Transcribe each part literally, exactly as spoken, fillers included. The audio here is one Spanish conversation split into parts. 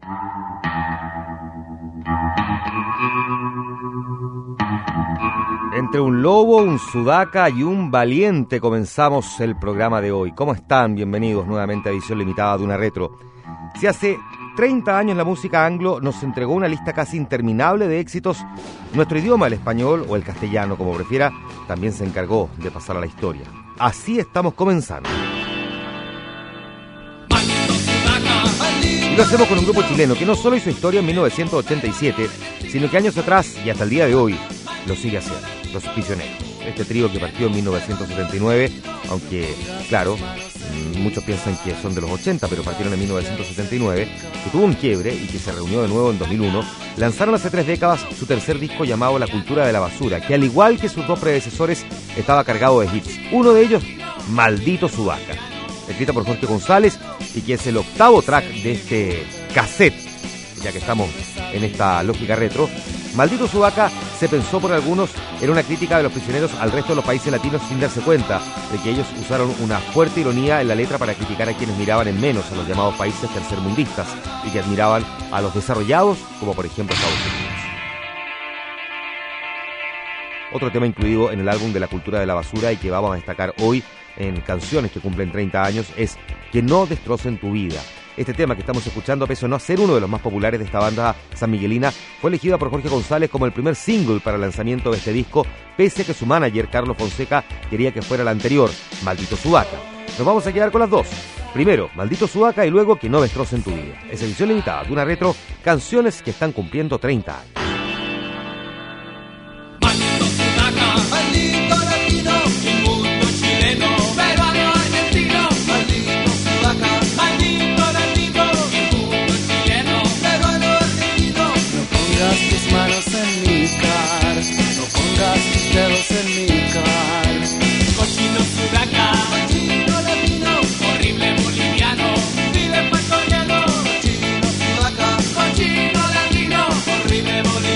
Entre un lobo, un sudaca y un valiente comenzamos el programa de hoy. ¿Cómo están? Bienvenidos nuevamente a Edición Limitada de una Retro. Si hace treinta años la música anglo nos entregó una lista casi interminable de éxitos, nuestro idioma, el español o el castellano, como prefiera, también se encargó de pasar a la historia. Así estamos comenzando. Y lo hacemos con un grupo chileno que no solo hizo historia en mil novecientos ochenta y siete, sino que años atrás y hasta el día de hoy lo sigue haciendo, Los Prisioneros. Este trío que partió en mil novecientos setenta y nueve, aunque, claro, muchos piensan que son de los ochenta, pero partieron en mil novecientos setenta y nueve, que tuvo un quiebre y que se reunió de nuevo en dos mil uno, lanzaron hace tres décadas su tercer disco llamado La Cultura de la Basura, que al igual que sus dos predecesores, estaba cargado de hits. Uno de ellos, Maldito Sudaca, escrita por Jorge González y que es el octavo track de este cassette, ya que estamos en esta lógica retro. Maldito Sudaca se pensó por algunos era una crítica de Los Prisioneros al resto de los países latinos sin darse cuenta de que ellos usaron una fuerte ironía en la letra para criticar a quienes miraban en menos a los llamados países tercermundistas y que admiraban a los desarrollados, como por ejemplo Estados Unidos. Otro tema incluido en el álbum de La Cultura de la Basura y que vamos a destacar hoy en canciones que cumplen treinta años es Que no destrocen tu vida. Este tema que estamos escuchando, a pesar de no ser uno de los más populares de esta banda sanmiguelina, fue elegida por Jorge González como el primer single para el lanzamiento de este disco, pese a que su manager, Carlos Fonseca, quería que fuera el anterior, Maldito Sudaca. Nos vamos a quedar con las dos. Primero, Maldito Sudaca y luego Que no destrocen tu vida. Es edición limitada de una retro, canciones que están cumpliendo treinta años. Maldito Sudaca, maldito latino, inmundo chileno, peruano argentino, maldito Sudaca, maldito latino, inmundo chileno, peruano argentino. No pongas tus manos en mi car, no pongas tus dedos en mi car. Cochino Sudaca, cochino latino, horrible boliviano, vive en Puerto Lleno. Cochino Sudaca, cochino latino, horrible boliviano.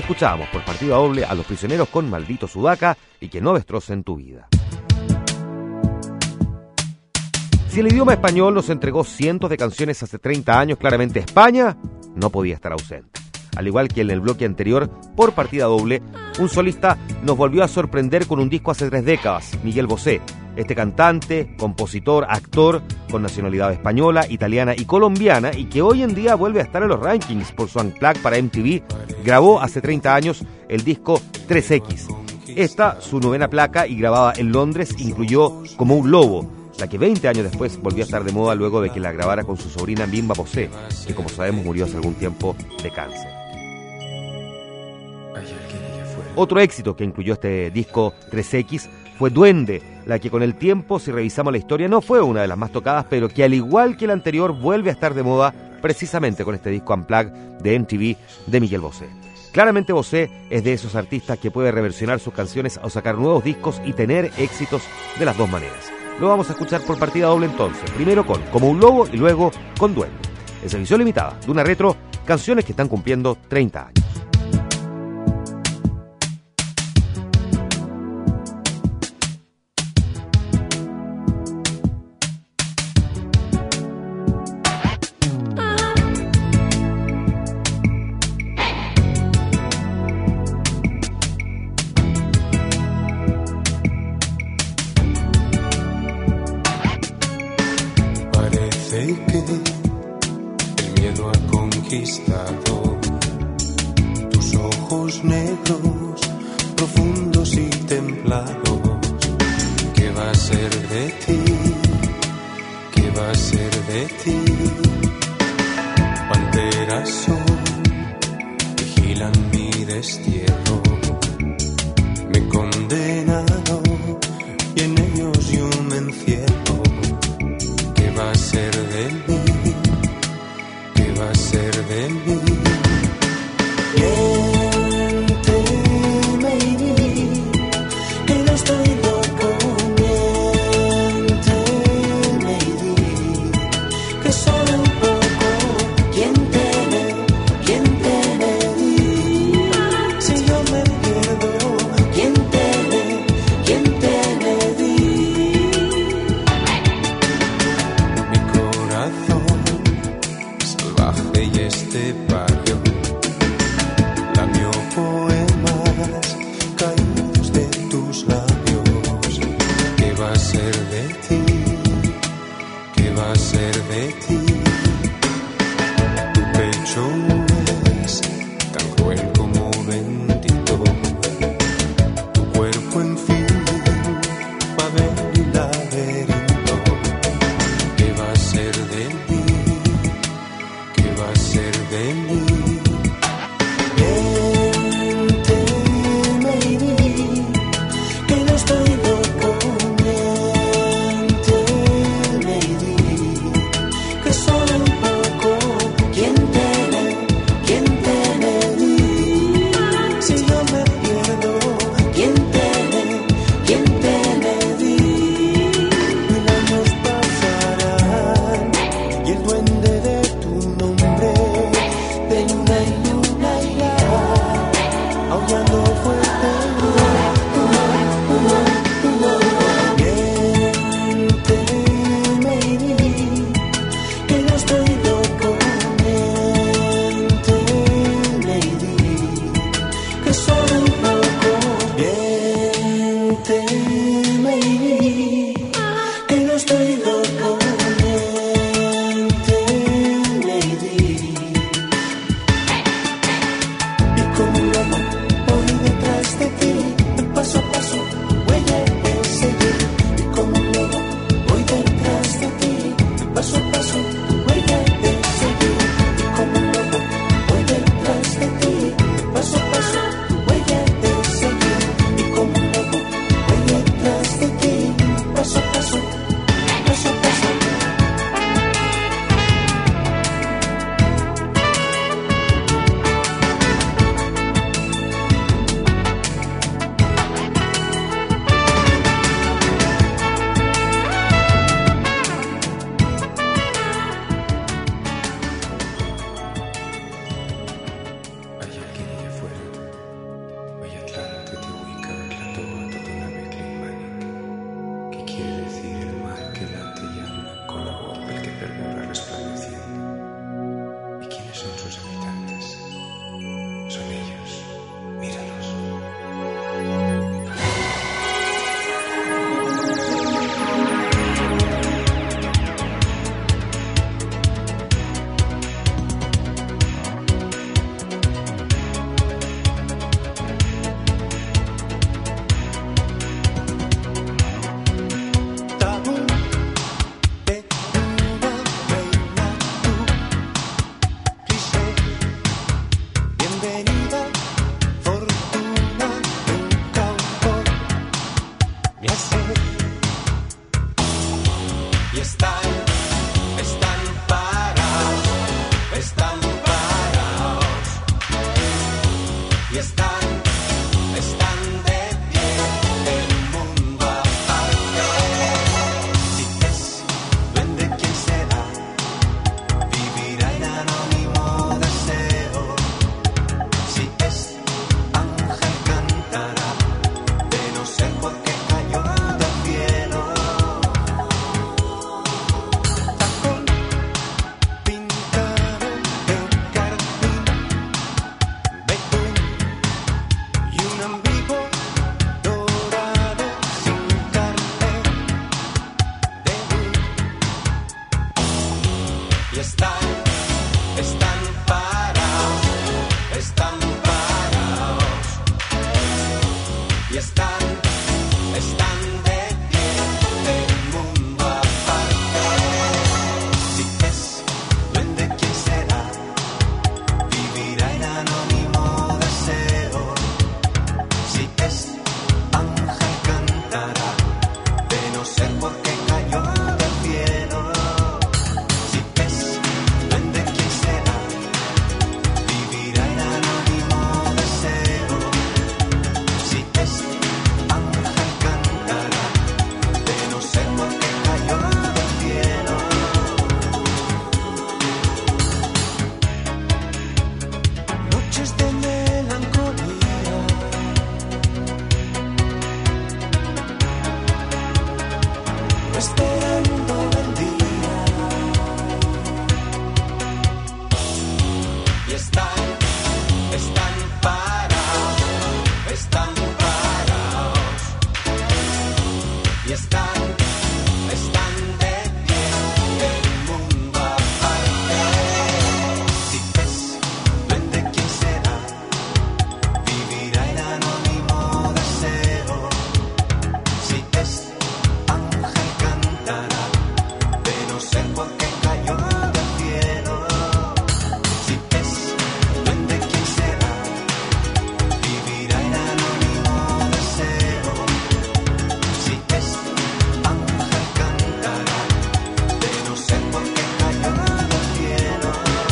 Escuchamos por partida doble a Los Prisioneros con Maldito Sudaca y Que no destrocen tu vida. Si el idioma español nos entregó cientos de canciones hace treinta años, claramente España no podía estar ausente. Al igual que en el bloque anterior, por partida doble, un solista nos volvió a sorprender con un disco hace tres décadas, Miguel Bosé. Este cantante, compositor, actor, con nacionalidad española, italiana y colombiana, y que hoy en día vuelve a estar en los rankings por su Unplugged para M T V, grabó hace treinta años el disco tres equis. Esta, su novena placa y grabada en Londres, incluyó Como un lobo, la que veinte años después volvió a estar de moda luego de que la grabara con su sobrina Bimba Bosé, que como sabemos murió hace algún tiempo de cáncer. Otro éxito que incluyó este disco tres equis fue Duende, la que con el tiempo, si revisamos la historia, no fue una de las más tocadas, pero que al igual que el anterior vuelve a estar de moda precisamente con este disco Unplugged de M T V de Miguel Bosé. Claramente Bosé es de esos artistas que puede reversionar sus canciones o sacar nuevos discos y tener éxitos de las dos maneras. Lo vamos a escuchar por partida doble entonces, primero con Como un lobo y luego con Duende. Es edición limitada de una retro, canciones que están cumpliendo treinta años. Que el miedo ha conquistado tus ojos negros, profundos y templados. ¿Qué va a ser de ti? ¿Qué va a ser de ti? Panteras son, vigilan mi destierro. Me he condenado y en ellos yo me encierro. ¿Qué va a ser de mí? ¿Qué va a ser de mí? Miénteme y di que no estoy loco. Miénteme y di que solo un poco. ¿Quién teme? ¿Quién teme? Di si yo me pierdo. ¿Quién teme? ¿Quién teme? Di mi corazón salvaje y este barrio lamió poemas caídos de tus labios. ¿Qué va a ser de ti? ¿Qué va a ser de ti? Tu pecho es tan cruel como bendito. Tu cuerpo en fin papel y laberinto. ¿Qué va a ser de mí? ¿Qué va a ser de mí? Miénteme y di que no estoy loco. Miénteme y di que solo un poco. ¿Quién teme? ¿Quién teme? Di si yo me pierdo. ¿Quién teme? ¿Quién teme? Di mil años pasarán y el duende de tu nombre de luna y luna irá aullando fuerte. Miénteme y di que no estoy loco. Miénteme y di que solo un poco. Miénteme y di que no estoy loco. Miénteme y di y como un lobo voy detrás de ti, paso a paso, huella de seguir. Y como un lobo voy detrás de ti, paso a paso, huella de seguir. Y como un lobo voy detrás de ti, paso a paso, huella de seguir. Y como un lobo, huella y así. Y están, están parados, están parados. Y están, están de pie, el mundo aparte. Si es duende quien será, vivirá en anónimo deseo. Si es ángel cantará, de no ser porque cayó del cielo. Tacón pintado en carmín, betún y un ambiguo dorado sin carnet de luz. Y están, están parados, están parados. Y están, están de pie, el mundo aparte. Si es duende quien será, vivirá en anónimo deseo. Si es ángel cantará, de no ser porque cayó del cielo. Si es duende quien será, vivirá en anónimo deseo. Si es ángel cantará, de no ser porque cayó del cielo. Noches de melancolía, esperando el día. Y están, están parados, están parados. Y están, están de pie, el mundo aparte. Si es duende quien será, vivirá en anónimo deseo. Si es ángel cantará, de no ser porque cayó del cielo. Si es duende quien será, vivirá en anónimo deseo. Si es ángel cantará, de no ser porque cayó del cielo.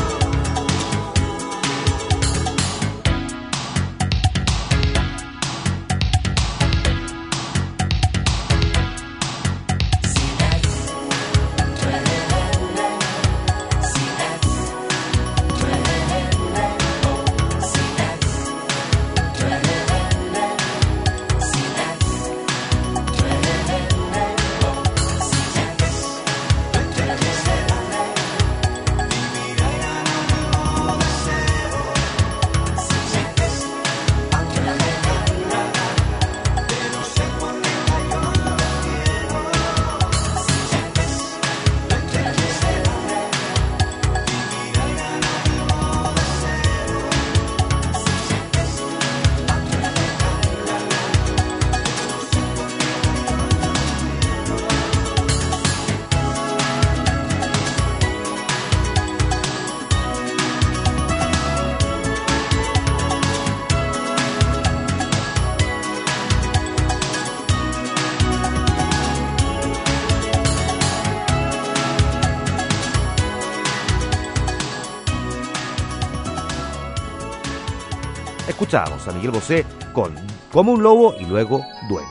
Escuchamos a Miguel Bosé con Como un lobo y luego Duende.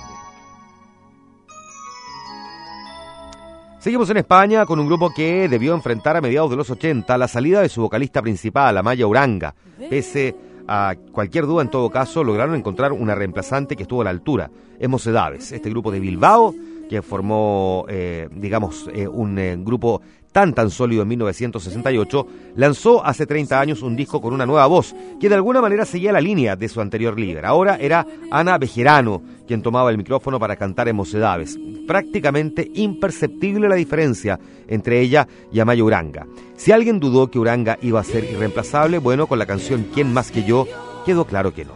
Seguimos en España con un grupo que debió enfrentar a mediados de los ochenta la salida de su vocalista principal, Amaya Uranga. Pese a cualquier duda, en todo caso, lograron encontrar una reemplazante que estuvo a la altura. Es Mocedades, este grupo de Bilbao, que formó, eh, digamos, eh, un eh, grupo tan tan sólido en mil novecientos sesenta y ocho, lanzó hace treinta años un disco con una nueva voz, que de alguna manera seguía la línea de su anterior líder. Ahora era Ana Bejerano quien tomaba el micrófono para cantar en Mocedades. Prácticamente imperceptible la diferencia entre ella y Amaya Uranga. Si alguien dudó que Uranga iba a ser irreemplazable, bueno, con la canción ¿Quién más que yo? Quedó claro que no.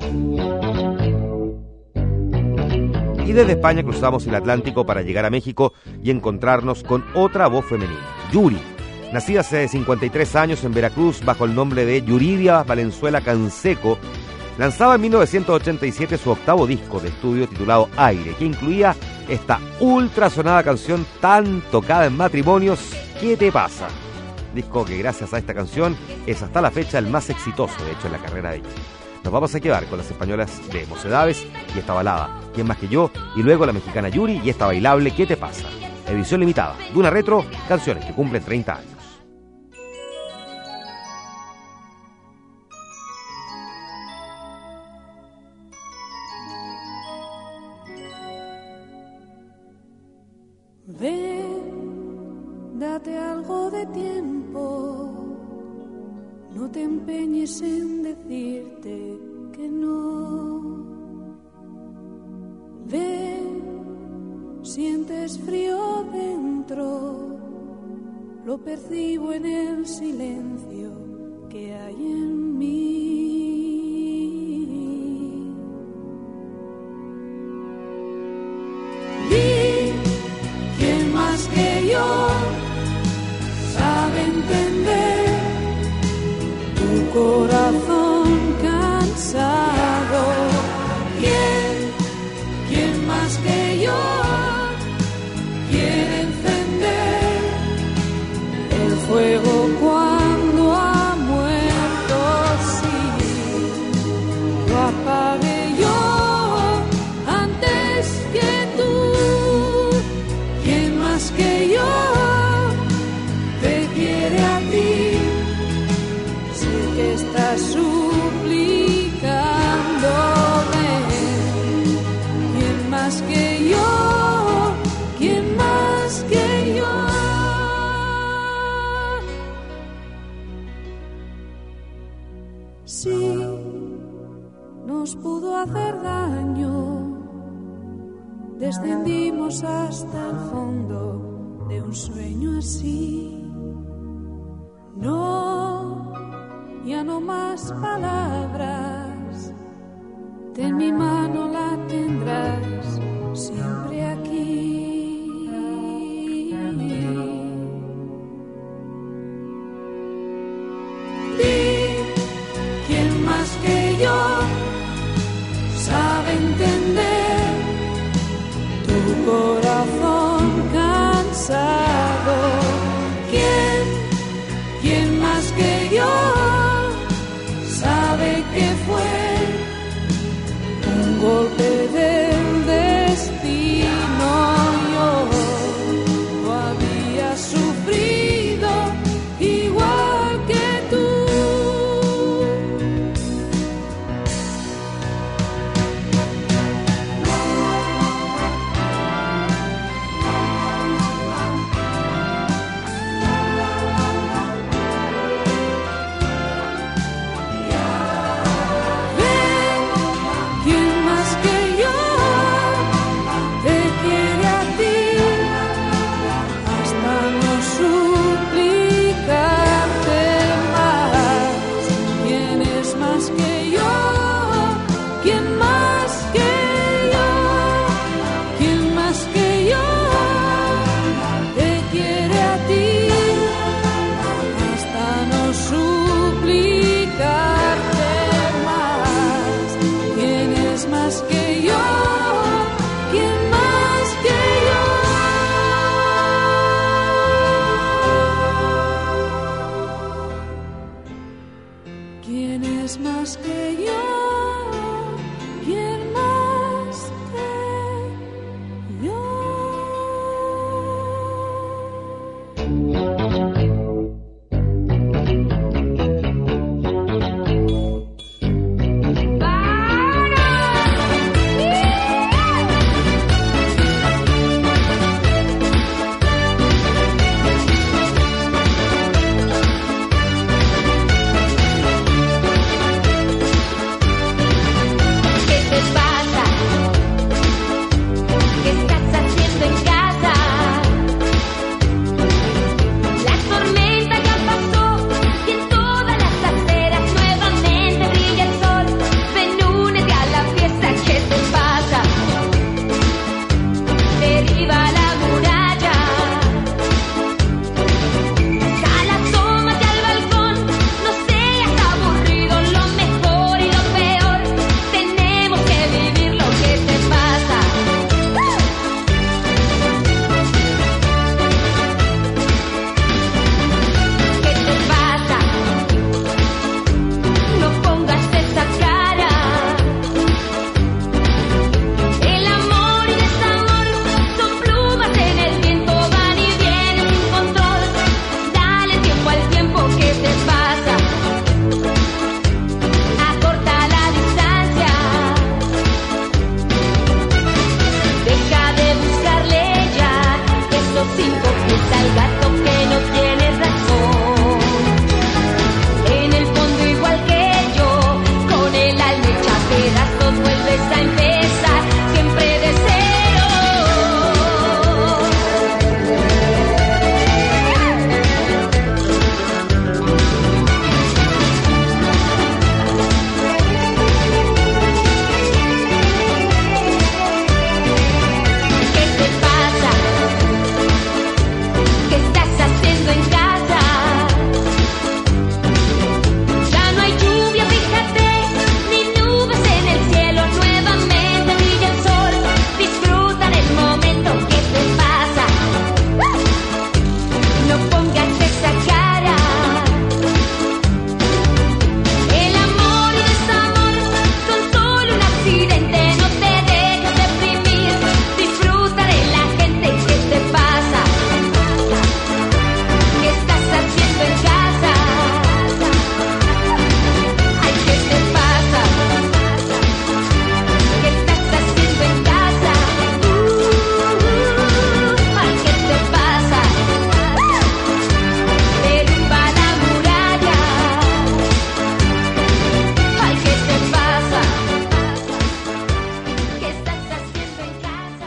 Y desde España cruzamos el Atlántico para llegar a México y encontrarnos con otra voz femenina, Yuri. Nacida hace cincuenta y tres años en Veracruz bajo el nombre de Yuridia Valenzuela Canseco, lanzaba en mil novecientos ochenta y siete su octavo disco de estudio titulado Aire, que incluía esta ultra sonada canción tan tocada en matrimonios, ¿Qué te pasa? Disco que gracias a esta canción es hasta la fecha el más exitoso, de hecho, en la carrera de ella. Nos vamos a quedar con las españolas de Mocedades y esta balada, ¿Quién más que yo? Y luego la mexicana Yuri y esta bailable, ¿Qué te pasa? Edición limitada, Duna Retro, canciones que cumplen treinta años. Ven, date algo de tiempo, no te empeñes en decirte que no. Ven, sientes frío dentro, lo percibo en el silencio que hay en mí. Más que yo sabe entender tu corazón cansado. ¿Quién, quién más que yo quiere encender el fuego cuando ha muerto? Sí, lo apagué yo antes que tú. Que yo te quiere a ti, sé que estás suplicándome. ¿Quién más que yo? ¿Quién más que yo? Sí, nos pudo hacer daño. Descendimos hasta el fondo de un sueño así. No, ya no más palabras. Ten mi mano, la tendrás siempre aquí. Di, ¿quién más que yo sabe entender tu corazón cansado? ¿Quién, quién más que yo sabe que fue un golpe del destino?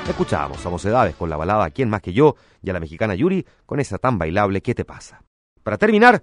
Escuchábamos a Mocedades con la balada ¿Quién más que yo? Y a la mexicana Yuri con esa tan bailable ¿Qué te pasa? Para terminar,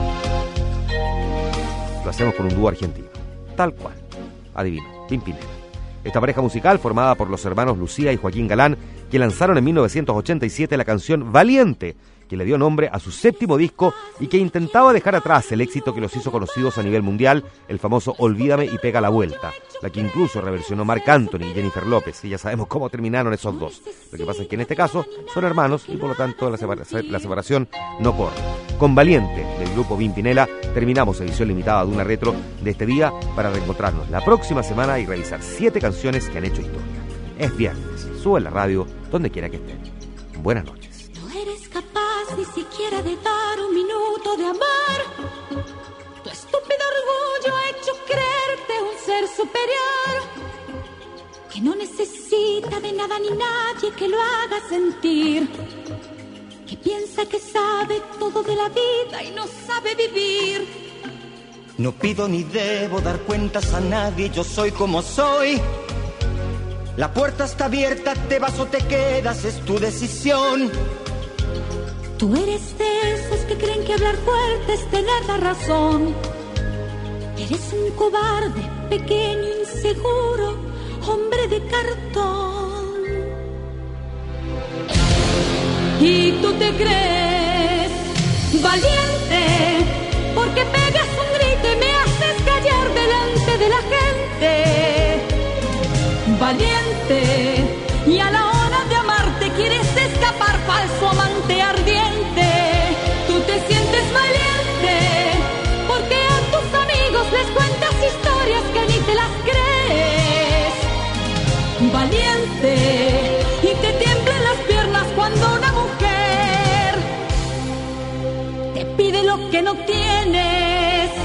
lo hacemos con un dúo argentino, tal cual, adivino, Pimpinela. Esta pareja musical, formada por los hermanos Lucía y Joaquín Galán, que lanzaron en mil novecientos ochenta y siete la canción Valiente, que le dio nombre a su séptimo disco y que intentaba dejar atrás el éxito que los hizo conocidos a nivel mundial, el famoso Olvídame y Pega la Vuelta, la que incluso reversionó Marc Anthony y Jennifer López, y ya sabemos cómo terminaron esos dos. Lo que pasa es que en este caso son hermanos y por lo tanto la, separa- la separación no corre. Con Valiente, del grupo Pimpinela, terminamos edición limitada de una retro de este día para reencontrarnos la próxima semana y revisar siete canciones que han hecho historia. Es viernes, sube la radio donde quiera que estén. Buenas noches. No eres capaz ni siquiera de dar un minuto de amor. Tu estúpido orgullo ha hecho creerte un ser superior, que no necesita de nada ni nadie que lo haga sentir, que piensa que sabe todo de la vida y no sabe vivir. No pido ni debo dar cuentas a nadie, yo soy como soy. La puerta está abierta, te vas o te quedas, es tu decisión. Tú eres de esos que creen que hablar fuerte es tener la razón. Eres un cobarde, pequeño, inseguro, hombre de cartón. Y tú te crees valiente porque pegas un grito y me haces callar delante de la gente. Valiente, y a la hora de amarte quieres escapar, falso amante ardiente. Tú te sientes valiente porque a tus amigos les cuentas historias que ni te las crees. Valiente, y te tiemblan las piernas cuando una mujer te pide lo que no tienes.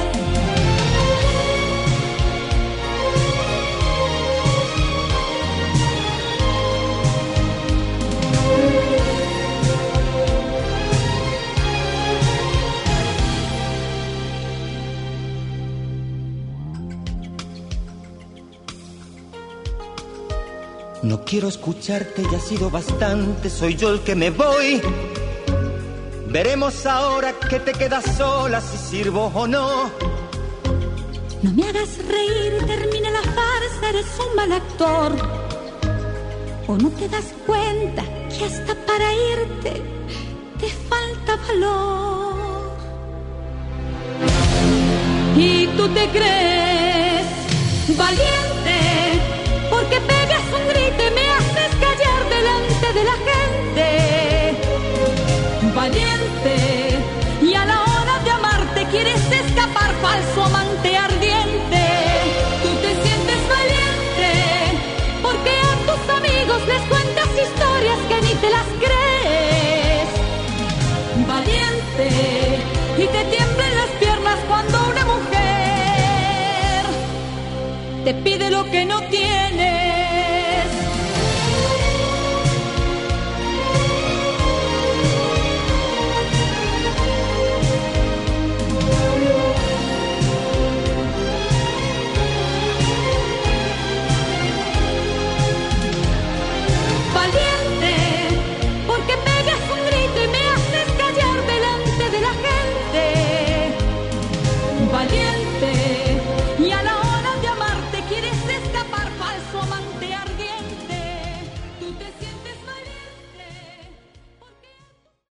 No quiero escucharte, ya ha sido bastante, soy yo el que me voy. Veremos ahora que te quedas sola, si sirvo o no. No me hagas reír, termina la farsa, eres un mal actor. ¿O no te das cuenta que hasta para irte te falta valor? Y tú te crees valiente porque pegas un grito y me haces callar delante de la gente. Valiente, y a la hora de amarte quieres escapar, falso amante ardiente. Tú te sientes valiente porque a tus amigos les cuentas historias que ni te las crees. Valiente, y te tiemblan las piernas cuando una mujer te pide lo que no tienes.